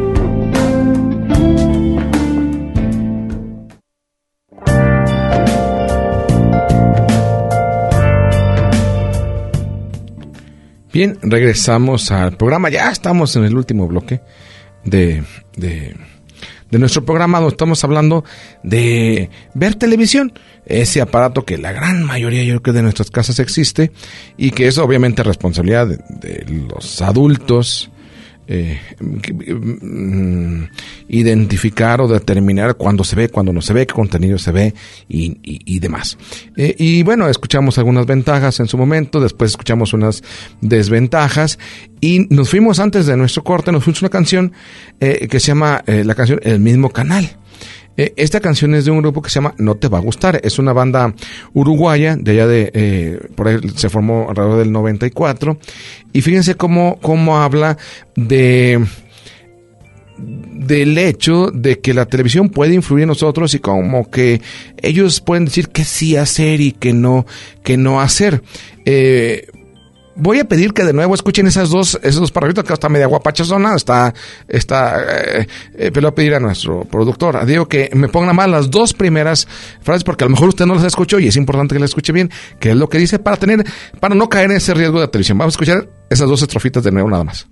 Bien, regresamos al programa. Ya estamos en el último bloque de, de, de nuestro programa, donde estamos hablando de ver televisión. Ese aparato que la gran mayoría, yo creo, de nuestras casas existe y que es obviamente responsabilidad de, de los adultos. Eh, mm, identificar o determinar cuándo se ve, cuándo no se ve, qué contenido se ve y, y, y demás. Eh, y bueno, escuchamos algunas ventajas en su momento, después escuchamos unas desventajas y nos fuimos antes de nuestro corte, nos fuimos una canción eh, que se llama eh, la canción El Mismo Canal. Eh, esta canción es de un grupo que se llama No Te Va a Gustar. Es una banda uruguaya, de allá de, eh, por ahí se formó alrededor del noventa y cuatro. Y fíjense cómo, cómo habla de, del hecho de que la televisión puede influir en nosotros y como que ellos pueden decir que sí hacer y que no, que no hacer. Eh, Voy a pedir que de nuevo escuchen esas dos, esos dos parrafitos que está media guapachazona, está, está, eh, eh, pero voy a pedir a nuestro productor, a Diego, que me ponga más las dos primeras frases, porque a lo mejor usted no las escuchó y es importante que las escuche bien, que es lo que dice para tener, para no caer en ese riesgo de la televisión. Vamos a escuchar esas dos estrofitas de nuevo nada más.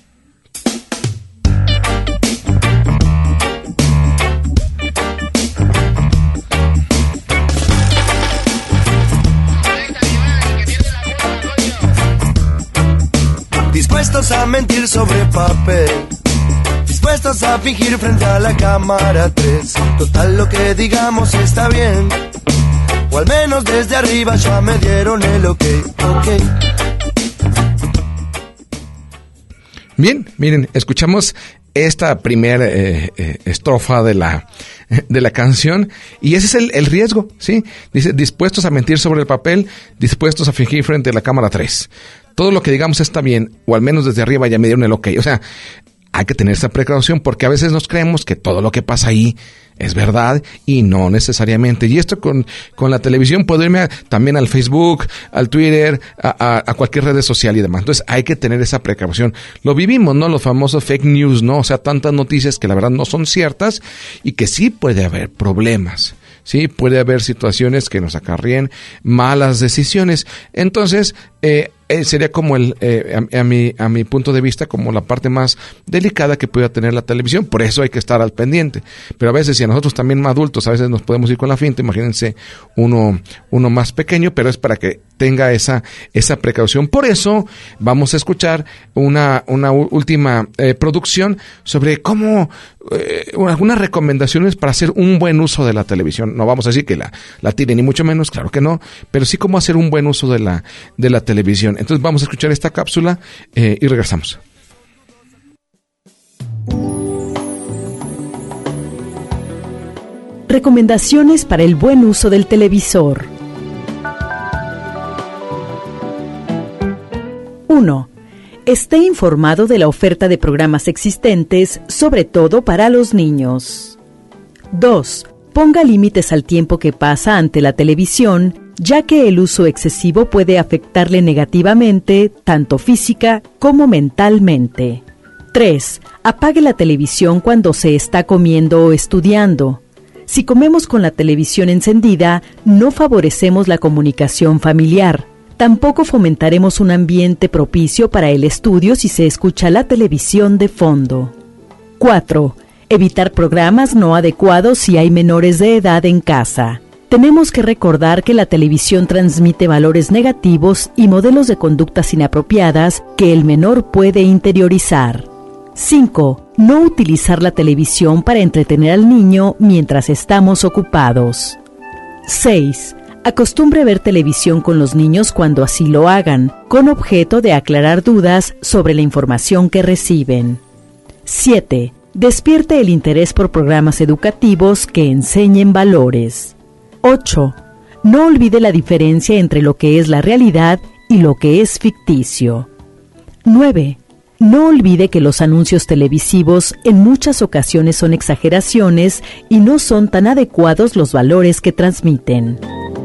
Dispuestos a mentir sobre papel, dispuestos a fingir frente a la cámara tres. Total, lo que digamos está bien, o al menos desde arriba ya me dieron el ok, ok. Bien, miren, escuchamos esta primera eh, eh, estrofa de la de la canción y ese es el, el riesgo, ¿sí? Dice, dispuestos a mentir sobre el papel, dispuestos a fingir frente a la cámara tres. Todo lo que digamos está bien, o al menos desde arriba ya me dieron el ok. O sea, hay que tener esa precaución porque a veces nos creemos que todo lo que pasa ahí es verdad y no necesariamente. Y esto con, con la televisión puedo irme a, también al Facebook, al Twitter, a, a, a cualquier red social y demás. Entonces hay que tener esa precaución. Lo vivimos, ¿no? Los famosos fake news, ¿no? O sea, tantas noticias que la verdad no son ciertas y que sí puede haber problemas. Sí, puede haber situaciones que nos acarreen malas decisiones. Entonces, eh, eh, sería como el, eh, a, a, mi, a mi punto de vista, como la parte más delicada que pueda tener la televisión. Por eso hay que estar al pendiente. Pero a veces, si a nosotros también adultos, a veces nos podemos ir con la finta, imagínense uno, uno más pequeño, pero es para que tenga esa, esa precaución. Por eso vamos a escuchar una, una última eh, producción sobre cómo, eh, algunas recomendaciones para hacer un buen uso de la televisión. No vamos a decir que la, la tire, ni mucho menos, claro que no, pero sí cómo hacer un buen uso de la, de la televisión. Entonces vamos a escuchar esta cápsula eh, y regresamos. Recomendaciones para el buen uso del televisor. uno. Esté informado de la oferta de programas existentes, sobre todo para los niños. dos. Ponga límites al tiempo que pasa ante la televisión, ya que el uso excesivo puede afectarle negativamente, tanto física como mentalmente. tres. Apague la televisión cuando se está comiendo o estudiando. Si comemos con la televisión encendida, no favorecemos la comunicación familiar. Tampoco fomentaremos un ambiente propicio para el estudio si se escucha la televisión de fondo. cuatro. Evitar programas no adecuados si hay menores de edad en casa. Tenemos que recordar que la televisión transmite valores negativos y modelos de conductas inapropiadas que el menor puede interiorizar. cinco. No utilizar la televisión para entretener al niño mientras estamos ocupados. seis. Acostumbre ver televisión con los niños cuando así lo hagan, con objeto de aclarar dudas sobre la información que reciben. siete. Despierte el interés por programas educativos que enseñen valores. ocho. No olvide la diferencia entre lo que es la realidad y lo que es ficticio. nueve. No olvide que los anuncios televisivos en muchas ocasiones son exageraciones y no son tan adecuados los valores que transmiten.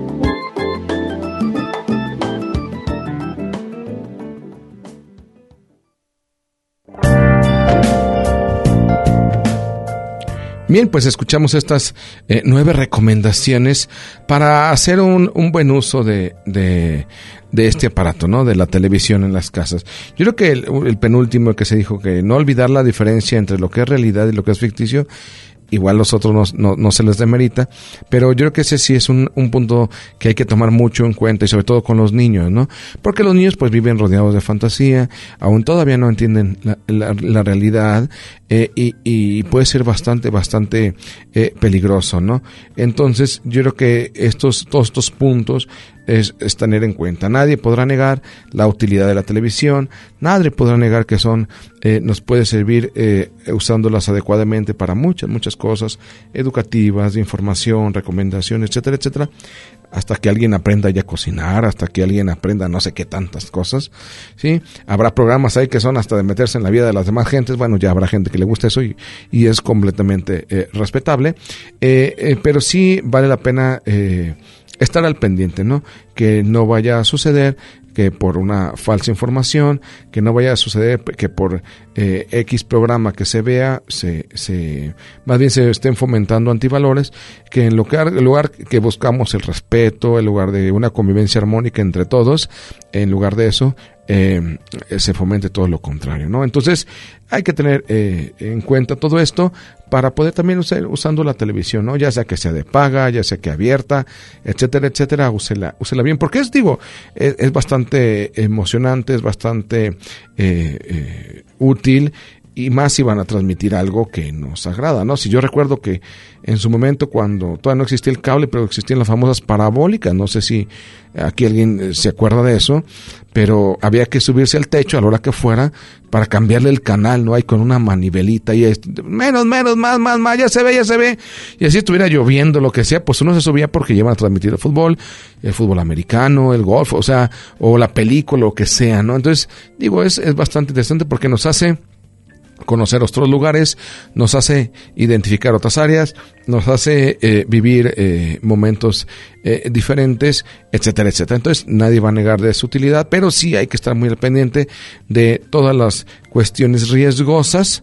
Bien, pues escuchamos estas eh, nueve recomendaciones para hacer un, un buen uso de, de, de este aparato, ¿no? De la televisión en las casas. Yo creo que el, el penúltimo que se dijo, que no olvidar la diferencia entre lo que es realidad y lo que es ficticio, igual los otros no, no, no se les demerita, pero yo creo que ese sí es un, un punto que hay que tomar mucho en cuenta, y sobre todo con los niños, ¿no? Porque los niños pues viven rodeados de fantasía, aún todavía no entienden la, la, la realidad, eh, y, y puede ser bastante, bastante eh, peligroso, ¿no? Entonces yo creo que estos, todos estos puntos Es, es tener en cuenta. Nadie podrá negar la utilidad de la televisión, nadie podrá negar que son, eh, nos puede servir eh, usándolas adecuadamente para muchas, muchas cosas educativas, de información, recomendaciones, etcétera, etcétera, hasta que alguien aprenda ya a cocinar, hasta que alguien aprenda no sé qué tantas cosas, ¿sí? Habrá programas ahí que son hasta de meterse en la vida de las demás gentes, bueno, ya habrá gente que le gusta eso y, y es completamente eh, respetable, eh, eh, pero sí vale la pena eh, estar al pendiente, ¿no? Que no vaya a suceder que por una falsa información, que no vaya a suceder que por eh, X programa que se vea, se, se, más bien se estén fomentando antivalores, que en lugar, en lugar que buscamos el respeto, en lugar de una convivencia armónica entre todos, en lugar de eso, eh, se fomente todo lo contrario, ¿no? Entonces, hay que tener eh, en cuenta todo esto para poder también usar usando la televisión, ¿no? Ya sea que sea de paga, ya sea que abierta, etcétera, etcétera, úsela, úsela bien, porque es, digo, es, es bastante emocionante, es bastante eh, eh, útil, y más si van a transmitir algo que nos agrada, ¿no? Si yo recuerdo que en su momento, cuando todavía no existía el cable, pero existían las famosas parabólicas, no sé si aquí alguien se acuerda de eso, pero había que subirse al techo a la hora que fuera para cambiarle el canal, ¿no? Ahí con una manivelita y es, menos, menos, más, más, más, ya se ve, ya se ve. Y así estuviera lloviendo, lo que sea, pues uno se subía porque llevan a transmitir el fútbol, el fútbol americano, el golf, o sea, o la película, lo que sea, ¿no? Entonces, digo, es, es bastante interesante porque nos hace conocer otros lugares, nos hace identificar otras áreas, nos hace eh, vivir eh, momentos eh, diferentes, etcétera, etcétera. Entonces nadie va a negar de su utilidad, pero sí hay que estar muy al pendiente de todas las cuestiones riesgosas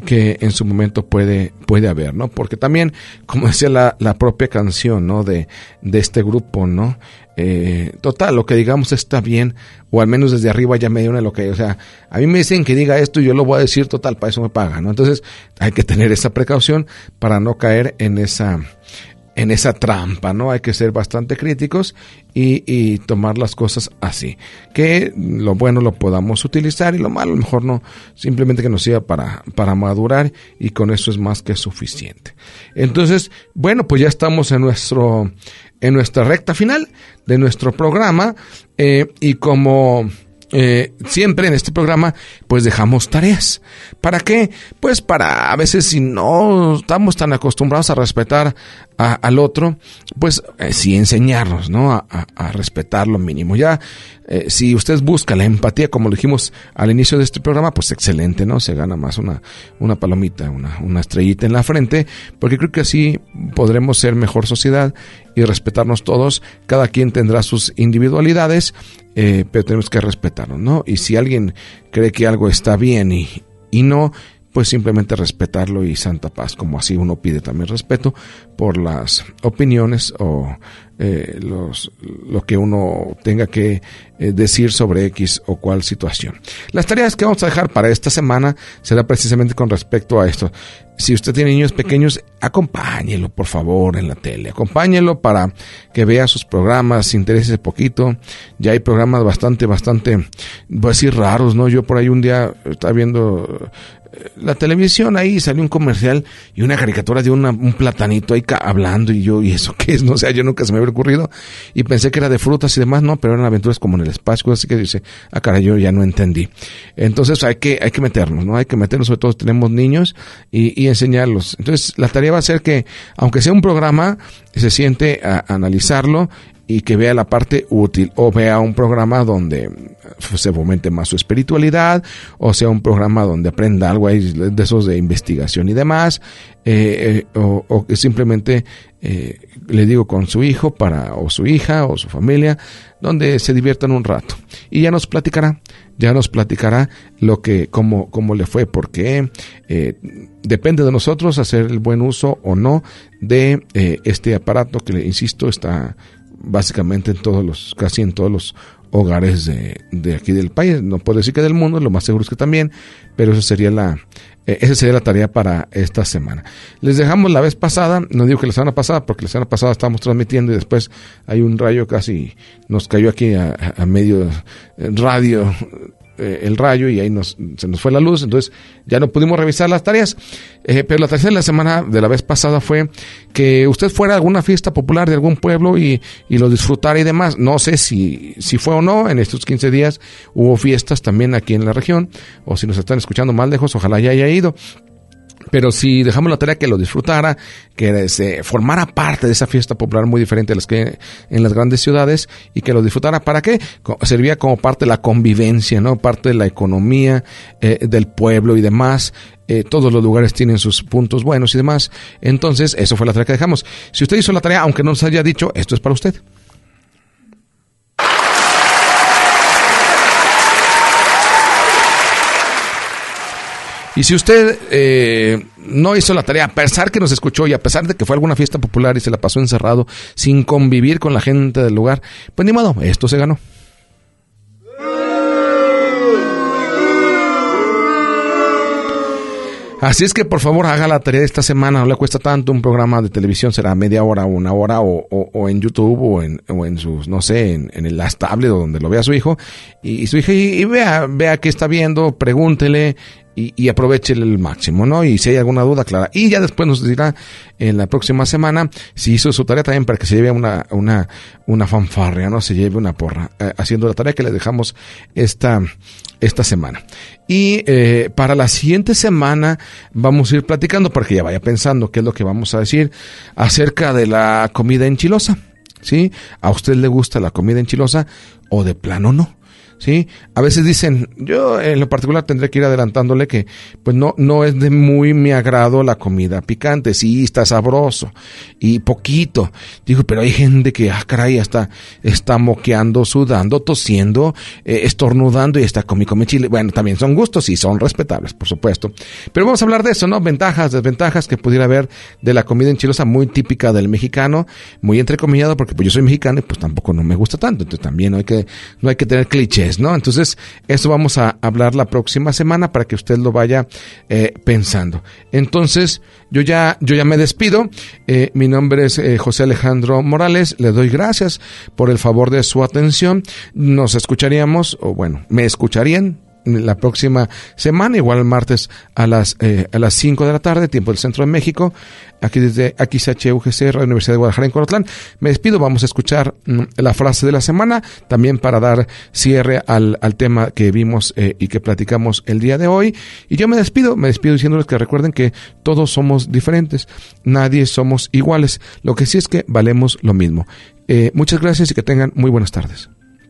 que en su momento puede, puede haber, ¿no? Porque también, como decía la, la propia canción, ¿no? De, de este grupo, ¿no? Eh, total, lo que digamos está bien, o al menos desde arriba ya me dio una lo que, o sea, a mí me dicen que diga esto y yo lo voy a decir, total, para eso me pagan, ¿no? Entonces, hay que tener esa precaución para no caer en esa, en esa trampa, ¿no? Hay que ser bastante críticos y, y tomar las cosas así. Que lo bueno lo podamos utilizar y lo malo a lo mejor no, simplemente que nos sirva para, para madurar y con eso es más que suficiente. Entonces, bueno, pues ya estamos en nuestro, en nuestra recta final de nuestro programa eh, y como... Eh, siempre en este programa pues dejamos tareas. ¿Para qué? Pues para a veces si no estamos tan acostumbrados a respetar a, al otro, pues eh, sí enseñarnos, ¿no? A, a, a respetar lo mínimo. Ya eh, si usted busca la empatía, como lo dijimos al inicio de este programa, pues excelente, ¿no? Se gana más una, una palomita, una, una estrellita en la frente, porque creo que así podremos ser mejor sociedad y respetarnos todos. Cada quien tendrá sus individualidades, eh, pero tenemos que respetarnos, ¿no? Y si alguien cree que algo está bien y, y no, pues simplemente respetarlo y santa paz, como así uno pide también respeto por las opiniones o eh, los, lo que uno tenga que eh, decir sobre X o cual situación. Las tareas que vamos a dejar para esta semana será precisamente con respecto a esto. Si usted tiene niños pequeños, acompáñelo por favor en la tele, acompáñelo para que vea sus programas, se interese poquito. Ya hay programas bastante, bastante, voy a decir raros, ¿no? Yo por ahí un día estaba viendo la televisión, ahí salió un comercial y una caricatura de una, un platanito ahí hablando y yo, ¿y eso qué es? No sé, yo nunca se me había ocurrido y pensé que era de frutas y demás, no, pero eran aventuras como en el espacio, así que dice, ah, caray, yo ya no entendí. Entonces hay que, hay que meternos, ¿no? Hay que meternos, sobre todo tenemos niños y, y enseñarlos. Entonces la tarea va a ser que, aunque sea un programa, se siente a, a analizarlo y que vea la parte útil, o vea un programa donde se fomente más su espiritualidad, o sea un programa donde aprenda algo ahí de esos de investigación y demás, eh, eh, o, o que simplemente eh, le digo con su hijo para o su hija o su familia, donde se diviertan un rato y ya nos platicará, ya nos platicará lo que cómo cómo le fue, porque eh, depende de nosotros hacer el buen uso o no de eh, este aparato que, le insisto, está básicamente en todos los, casi en todos los hogares de, de aquí del país. No puedo decir que del mundo, lo más seguro es que también, pero eso sería la, eh, esa sería la tarea para esta semana. Les dejamos la vez pasada, no digo que la semana pasada, porque la semana pasada estábamos transmitiendo y después hay un rayo casi, nos cayó aquí a, a medio radio, eh, el rayo y ahí nos, se nos fue la luz, entonces ya no pudimos revisar las tareas, eh, pero la tarea de la semana de la vez pasada fue que usted fuera a alguna fiesta popular de algún pueblo y, y lo disfrutara y demás. No sé si, si fue o no, en estos quince días hubo fiestas también aquí en la región, o si nos están escuchando más lejos, ojalá ya haya ido. Pero si dejamos la tarea que lo disfrutara, que se formara parte de esa fiesta popular muy diferente a las que en las grandes ciudades y que lo disfrutara, ¿para qué? Servía como parte de la convivencia, ¿no? Parte de la economía eh, del pueblo y demás. Eh, todos los lugares tienen sus puntos buenos y demás. Entonces, eso fue la tarea que dejamos. Si usted hizo la tarea, aunque no nos haya dicho, esto es para usted. Y si usted eh, no hizo la tarea, a pesar que nos escuchó y a pesar de que fue a alguna fiesta popular y se la pasó encerrado sin convivir con la gente del lugar, pues ni modo, esto se ganó. Así es que por favor haga la tarea de esta semana, no le cuesta tanto. Un programa de televisión será media hora, una hora, o, o, o en YouTube, o en, o en sus, no sé, en, en las tablets donde lo vea su hijo, y, y su hija, y, y vea, vea qué está viendo, pregúntele, y, y aproveche el máximo, ¿no? Y si hay alguna duda, clara. Y ya después nos dirá en la próxima semana si hizo su tarea también, para que se lleve una, una, una fanfarria, ¿no? Se lleve una porra, eh, haciendo la tarea que le dejamos esta, esta semana. Y eh, para la siguiente semana vamos a ir platicando, para que ya vaya pensando qué es lo que vamos a decir acerca de la comida enchilosa, ¿sí? ¿A usted le gusta la comida enchilosa o de plano no? ¿sí? A veces dicen, yo en lo particular tendré que ir adelantándole que pues no no es de muy mi agrado la comida picante. Sí, está sabroso y poquito. Digo, pero hay gente que, ah, caray, hasta está moqueando, sudando, tosiendo, eh, estornudando y está come, come chile. Bueno, también son gustos y son respetables, por supuesto. Pero vamos a hablar de eso, ¿no? Ventajas, desventajas que pudiera haber de la comida enchilosa, muy típica del mexicano, muy entrecomillado, porque pues yo soy mexicano y pues tampoco no me gusta tanto. Entonces también no hay que, no hay que tener clichés, ¿no? Entonces, eso vamos a hablar la próxima semana para que usted lo vaya eh, pensando. Entonces, yo ya, yo ya me despido. Eh, mi nombre es eh, José Alejandro Morales. Le doy gracias por el favor de su atención. Nos escucharíamos, o bueno, me escucharían la próxima semana, igual el martes a las eh, a las cinco de la tarde, tiempo del Centro de México, aquí desde X H U G C, Radio Universidad de Guadalajara en Colotlán. Me despido, vamos a escuchar mm, la frase de la semana, también para dar cierre al, al tema que vimos eh, y que platicamos el día de hoy. Y yo me despido, me despido diciéndoles que recuerden que todos somos diferentes, nadie somos iguales, lo que sí es que valemos lo mismo. Eh, muchas gracias y que tengan muy buenas tardes.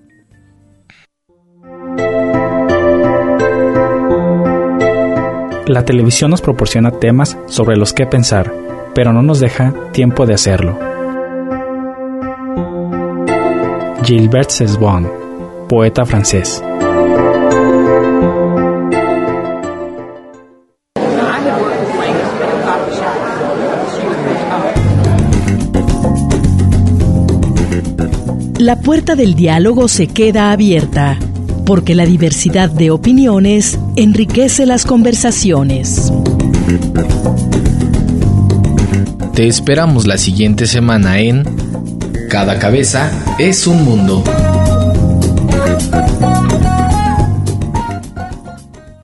La televisión nos proporciona temas sobre los que pensar, pero no nos deja tiempo de hacerlo. Gilbert Cesbron, poeta francés. La puerta del diálogo se queda abierta, porque la diversidad de opiniones enriquece las conversaciones. Te esperamos la siguiente semana en Cada cabeza es un mundo.